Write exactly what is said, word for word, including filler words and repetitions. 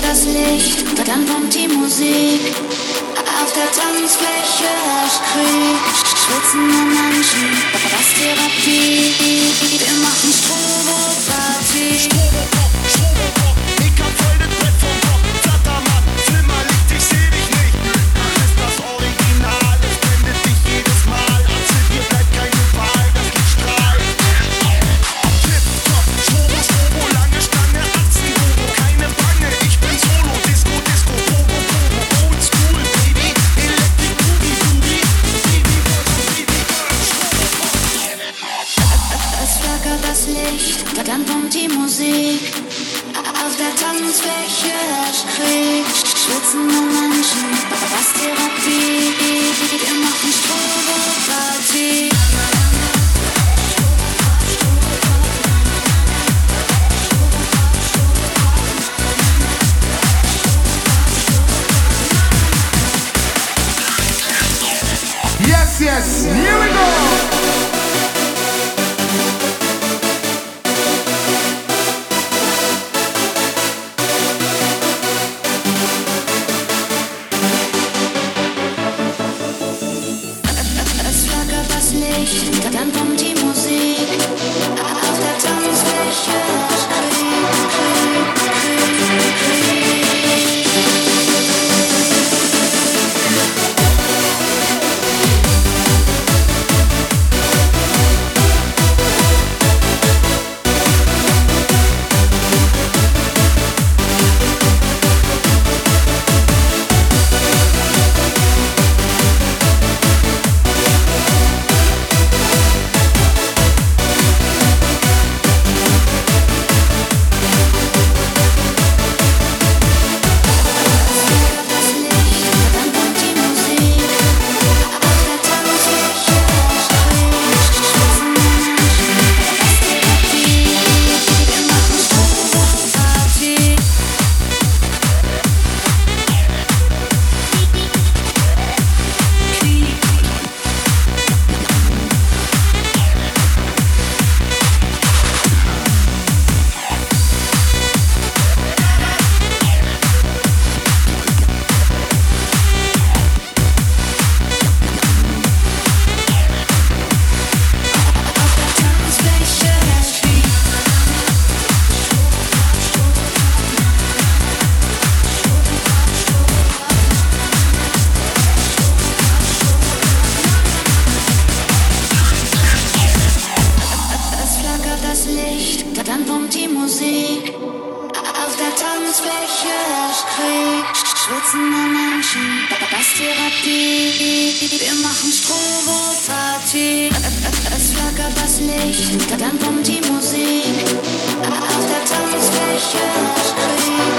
das Licht, dann kommt die Musik. Auf der Tanzfläche herrscht Krieg, schwitzende Menschen, was Therapie. Wir machen Strobo-Party. Strobopop, Strobopop, ich hab voll das Brett vom Kopf. Flattermann, Flimmerlicht, ich seh dich nicht. Das ist das Original, es blendet dich jedes Mal. Atze, dir bleibt keine Wahl, das Licht strahlt. Tip-Top, Strobo, Strobo, lange Stange, Atzen, Bobo, keine Bange, ich bin Solo. Disco, Disco, Bobo, Bobo, Old School, Baby, Electric Boogie, Boogie, Baby, Baby, Es flackert das Licht, dann kommt die Musik. Auf der Tanzfläche herrscht Krieg, schwitzende Menschen, was Therapie. Wir machen Strobo-Party. Yes, yes, here we go! Es flackert das Licht, dann kommt die Musik. Auf der Tanzfläche herrscht Krieg, Krieg, Krieg, Krieg. Dann kommt die Musik. Auf der Tanzfläche herrscht Krieg, schwitzende Menschen, das Therapie. Wir machen Strobo-Party. Es flackert das Licht, dann kommt die Musik. Auf der Tanzfläche herrscht Krieg.